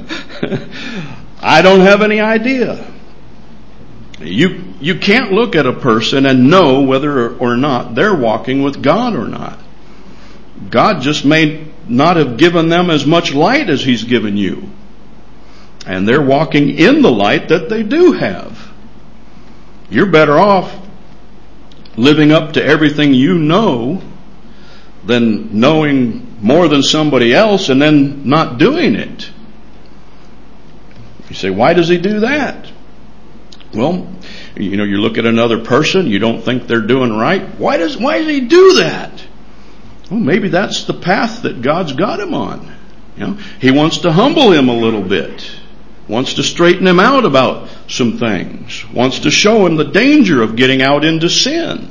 I don't have any idea. You, you can't look at a person and know whether or not they're walking with God or not. God just may not have given them as much light as He's given you. And they're walking in the light that they do have. You're better off living up to everything you know than knowing more than somebody else and then not doing it. You say, why does He do that? Well, you know, you look at another person, you don't think they're doing right. Why does, why does He do that? Well, maybe that's the path that God's got him on. You know, He wants to humble him a little bit. Wants to straighten him out about some things. Wants to show him the danger of getting out into sin.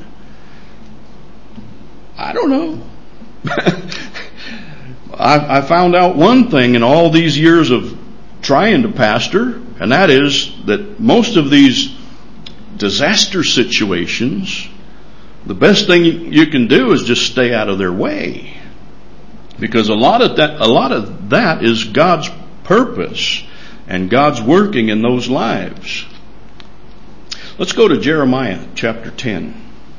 I don't know. I, I found out one thing in all these years of trying to pastor, and that is that most of these disaster situations the best thing you can do is just stay out of their way. Because a lot of that, a lot of that is God's purpose and God's working in those lives. Let's go to Jeremiah chapter ten.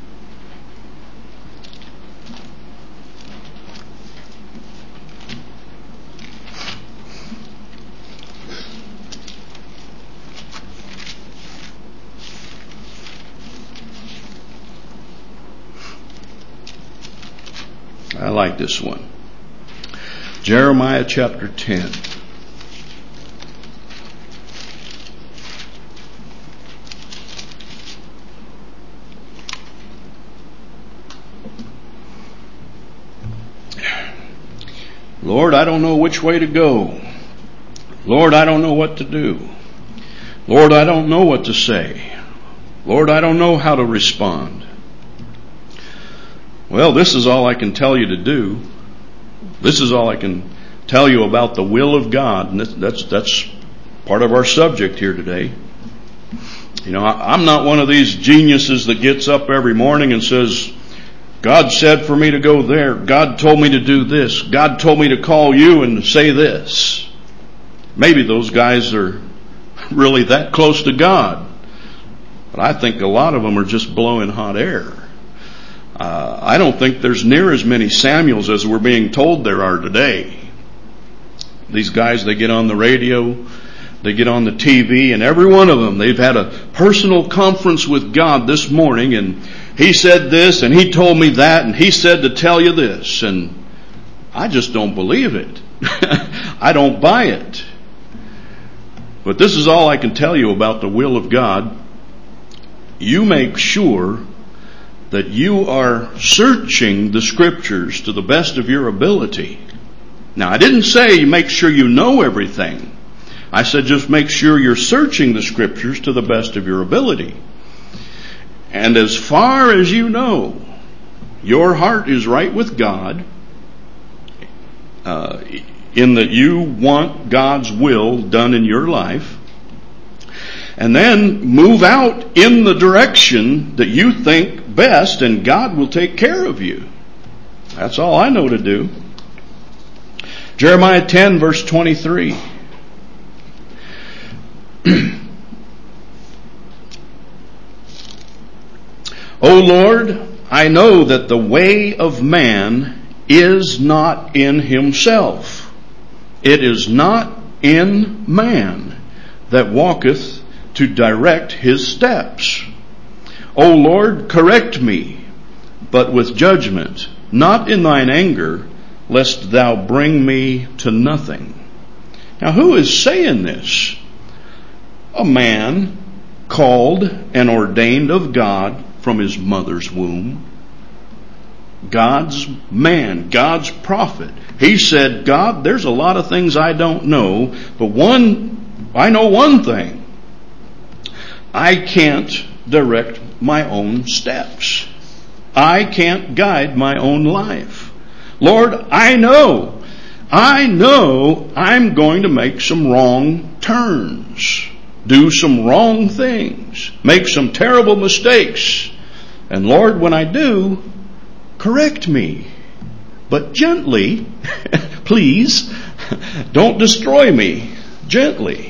I like this one. Jeremiah chapter ten. Lord, I don't know which way to go. Lord, I don't know what to do. Lord, I don't know what to say. Lord, I don't know how to respond. Well, this is all I can tell you to do. This is all I can tell you about the will of God. And that's, that's part of our subject here today. You know, I'm not one of these geniuses that gets up every morning and says, God said for me to go there. God told me to do this. God told me to call you and say this. Maybe those guys are really that close to God. But I think a lot of them are just blowing hot air. Uh, I don't think there's near as many Samuels as we're being told there are today. These guys, they get on the radio, they get on the T V, and every one of them, they've had a personal conference with God this morning, and He said this, and He told me that, and He said to tell you this, and I just don't believe it. I don't buy it. But this is all I can tell you about the will of God. You make sure that you are searching the Scriptures to the best of your ability. Now, I didn't say make sure you know everything. I said just make sure you're searching the Scriptures to the best of your ability. And as far as you know, your heart is right with God, uh, in that you want God's will done in your life. And then move out in the direction that you think best, and God will take care of you. That's all I know to do. Jeremiah ten verse twenty-three. O Lord, I know that the way of man is not in himself. It is not in man that walketh to direct his steps. O Lord, correct me, but with judgment, not in thine anger, lest thou bring me to nothing. Now, who is saying this? A man called and ordained of God from his mother's womb. God's man, God's prophet. He said, God, there's a lot of things I don't know, but one, I know one thing. I can't direct my own steps. I can't guide my own life. Lord, I know, I know I'm going to make some wrong turns, do some wrong things, make some terrible mistakes. And Lord, when I do, correct me, but gently, please, don't destroy me, gently.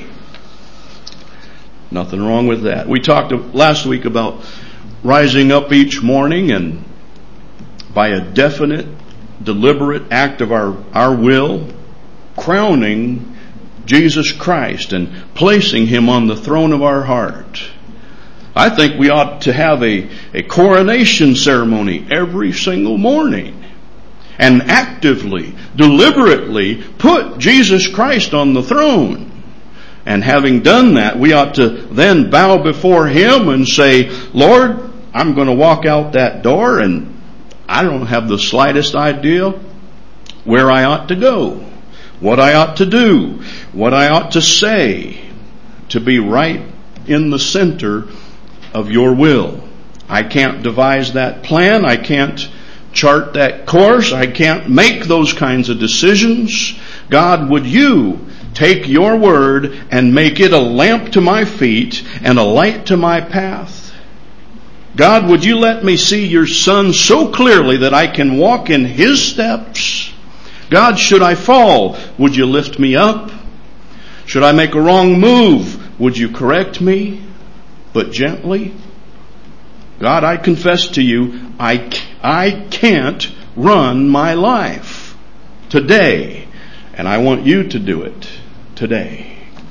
Nothing wrong with that. We talked last week about rising up each morning and by a definite, deliberate act of our, our will, crowning Jesus Christ and placing Him on the throne of our heart. I think we ought to have a, a coronation ceremony every single morning and actively, deliberately put Jesus Christ on the throne. And having done that, we ought to then bow before Him and say, Lord, I'm going to walk out that door and I don't have the slightest idea where I ought to go, what I ought to do, what I ought to say to be right in the center of your will. I can't devise that plan. I can't chart that course. I can't make those kinds of decisions. God, would you take your word and make it a lamp to my feet and a light to my path? God, would you let me see your Son so clearly that I can walk in his steps? God, should I fall, would you lift me up? Should I make a wrong move, would you correct me, but gently? God, I confess to you, I, I can't run my life today, and I want you to do it today.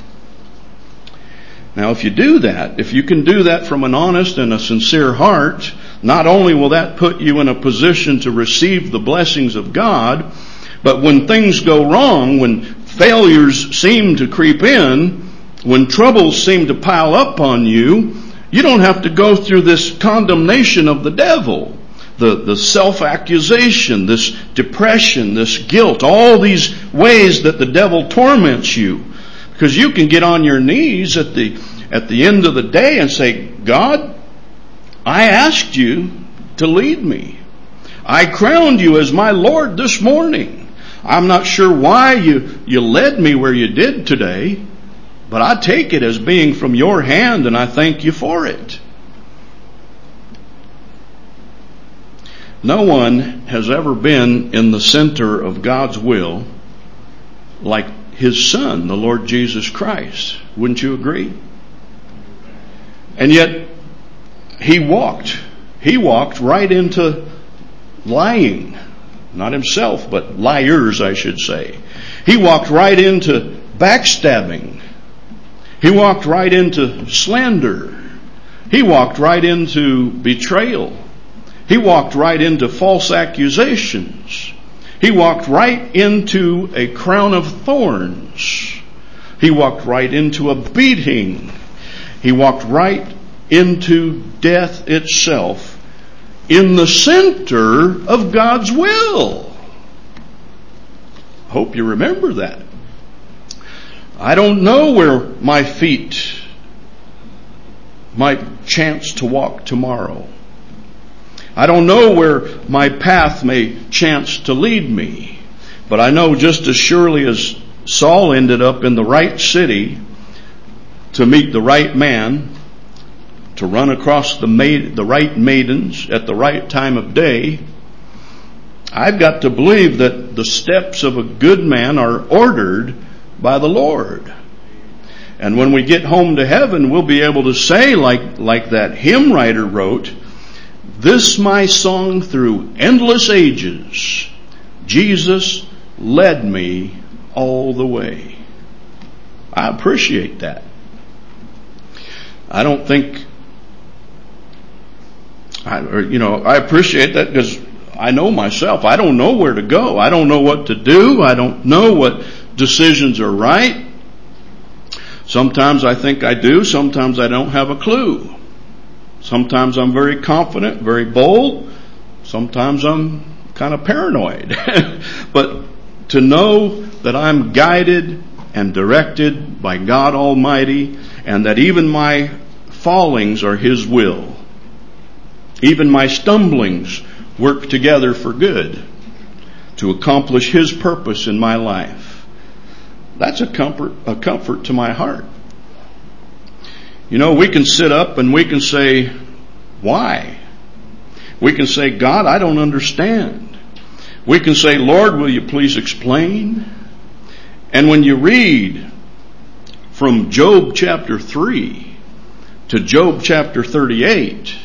Now, if you do that, if you can do that from an honest and a sincere heart, not only will that put you in a position to receive the blessings of God, but when things go wrong, when failures seem to creep in, when troubles seem to pile up on you, you don't have to go through this condemnation of the devil, the, the self-accusation, this depression, this guilt, all these ways that the devil torments you. Because you can get on your knees at the at the end of the day and say, God, I asked you to lead me. I crowned you as my Lord this morning. I'm not sure why you, you led me where you did today, but I take it as being from your hand and I thank you for it. No one has ever been in the center of God's will like his Son, the Lord Jesus Christ. Wouldn't you agree? And yet, he walked. He walked right into lying. Not himself, but liars, I should say. He walked right into backstabbing. He walked right into slander. He walked right into betrayal. He walked right into false accusations. He walked right into a crown of thorns. He walked right into a beating. He walked right into death itself in the center of God's will. Hope you remember that. I don't know where my feet might chance to walk tomorrow. I don't know where my path may chance to lead me. But I know just as surely as Saul ended up in the right city to meet the right man, to run across the maid, the right maidens at the right time of day, I've got to believe that the steps of a good man are ordered by the Lord. And when we get home to heaven, we'll be able to say, like, like that hymn writer wrote, "This my song through endless ages, Jesus led me all the way." I appreciate that. I don't think, I, or, you know, I appreciate that because I know myself. I don't know where to go. I don't know what to do. I don't know what decisions are right. Sometimes I think I do. Sometimes I don't have a clue. Sometimes I'm very confident, very bold. Sometimes I'm kind of paranoid. But to know that I'm guided and directed by God Almighty, and that even my fallings are His will, even my stumblings work together for good to accomplish His purpose in my life, that's a comfort, a comfort to my heart. You know, we can sit up and we can say, why? We can say, God, I don't understand. We can say, Lord, will you please explain? And when you read from Job chapter three to Job chapter thirty-eight,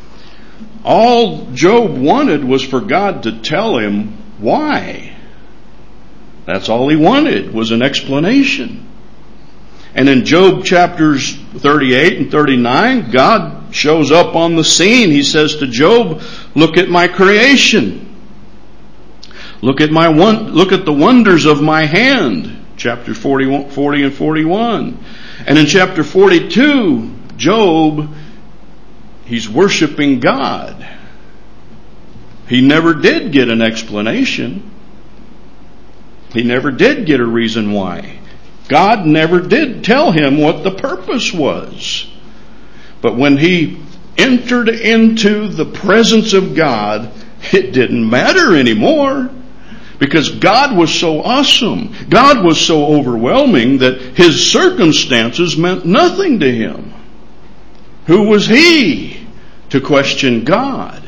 all Job wanted was for God to tell him why. That's all he wanted, was an explanation. And in Job chapters thirty-eight and thirty-nine, God shows up on the scene. He says to Job, look at my creation. Look at my one, look at the wonders of my hand. Chapter forty, forty and forty-one. And in chapter forty-two, Job, he's worshiping God. He never did get an explanation. He never did get a reason why. God never did tell him what the purpose was. But when he entered into the presence of God, it didn't matter anymore. Because God was so awesome. God was so overwhelming that his circumstances meant nothing to him. Who was he to question God.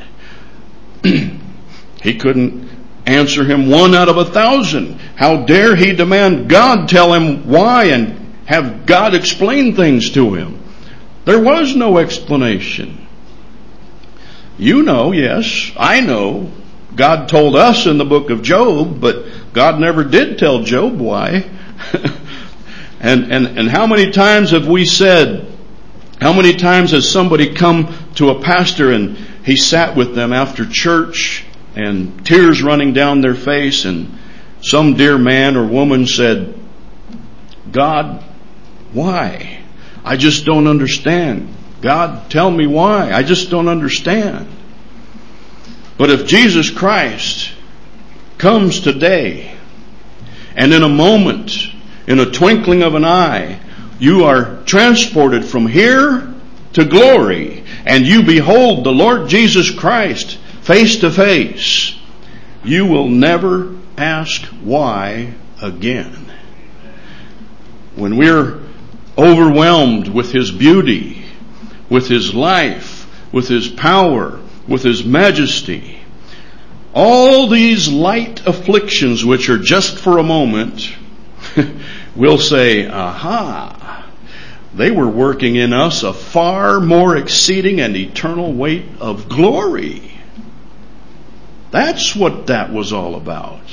He couldn't answer him one out of a thousand. How dare he demand God tell him why and have God explain things to him? There was no explanation. You know, yes, I know. God told us in the book of Job, but God never did tell Job why. and, and, and how many times have we said, how many times has somebody come to a pastor and he sat with them after church and tears running down their face, and some dear man or woman said, God, why? I just don't understand. God, tell me why. I just don't understand. But if Jesus Christ comes today, and in a moment, in a twinkling of an eye, you are transported from here to glory, and you behold the Lord Jesus Christ face to face, you will never ask why again. When we're overwhelmed with His beauty, with His life, with His power, with His majesty, all these light afflictions which are just for a moment, we'll say, aha, they were working in us a far more exceeding and eternal weight of glory. That's what that was all about.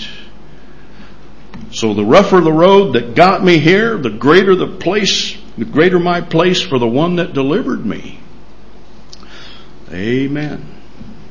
So the rougher the road that got me here, the greater the place, the greater my place for the one that delivered me. Amen.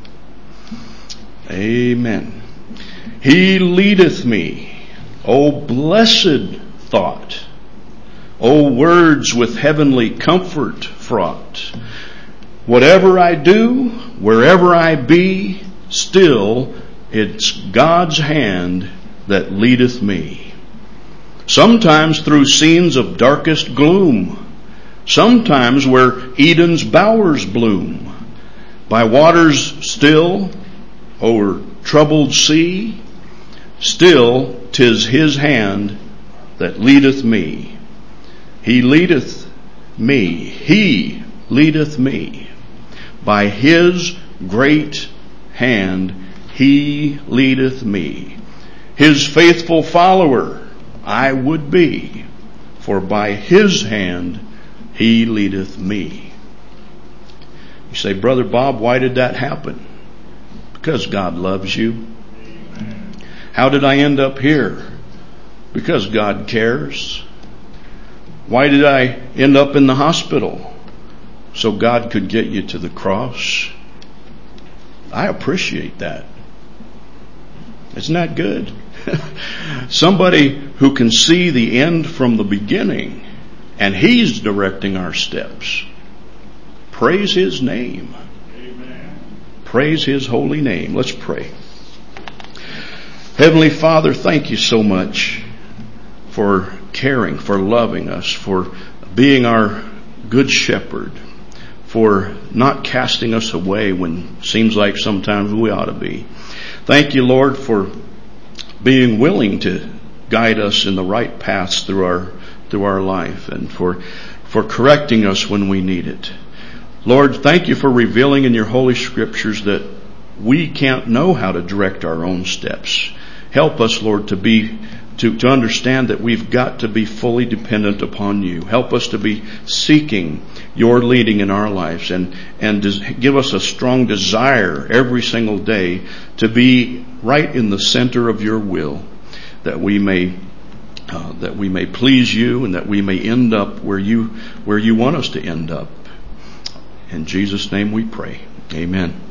Amen. He leadeth me. O blessed thought. O words with heavenly comfort fraught. Whatever I do, wherever I be, still it's God's hand that leadeth me. Sometimes through scenes of darkest gloom. Sometimes where Eden's bowers bloom. By waters still, o'er troubled sea, still 'tis His hand that leadeth me. He leadeth me. He leadeth me. By His great hand He leadeth me. His faithful follower I would be, for by His hand He leadeth me. You say, Brother Bob, why did that happen? Because God loves you. How did I end up here? Because God cares. Why did I end up in the hospital? So God could get you to the cross. I appreciate that. Isn't that good? Somebody who can see the end from the beginning, and He's directing our steps. Praise His name. Amen. Praise His holy name. Let's pray. Heavenly Father, thank you so much for caring, for loving us, for being our good shepherd, for not casting us away when it seems like sometimes we ought to be. Thank you, Lord, for being willing to guide us in the right paths through our through our life, and for for correcting us when we need it. Lord, thank you for revealing in your holy scriptures that we can't know how to direct our own steps. Help us, Lord, to be to, to understand that we've got to be fully dependent upon you. Help us to be seeking your leading in our lives, and, and give us a strong desire every single day to be right in the center of your will, that we may uh, that we may please you, and that we may end up where you where you want us to end up. In Jesus' name we pray. Amen.